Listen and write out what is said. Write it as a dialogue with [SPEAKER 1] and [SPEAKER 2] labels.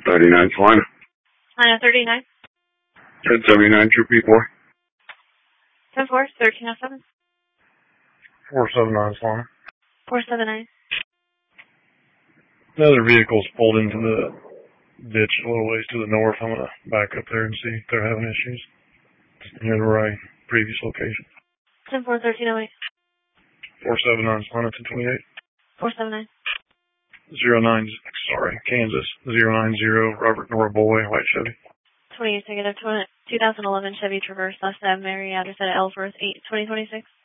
[SPEAKER 1] 39 Salina.
[SPEAKER 2] Line 39.
[SPEAKER 1] 1079 True P4.
[SPEAKER 2] 10-4, 1307.
[SPEAKER 3] 479 Salina.
[SPEAKER 2] 479.
[SPEAKER 3] Another vehicle's pulled into the ditch a little ways to the north. I'm going to back up there and see if they're having issues. It's near the right previous location.
[SPEAKER 2] 10-4, 1308.
[SPEAKER 3] 479 Salina, 1028.
[SPEAKER 2] 479.
[SPEAKER 3] Kansas, 090, Robert Nora Boy, white Chevy.
[SPEAKER 2] 28 negative 2011 Chevy Traverse, last name Mary, address at Ellsworth 8, 2026.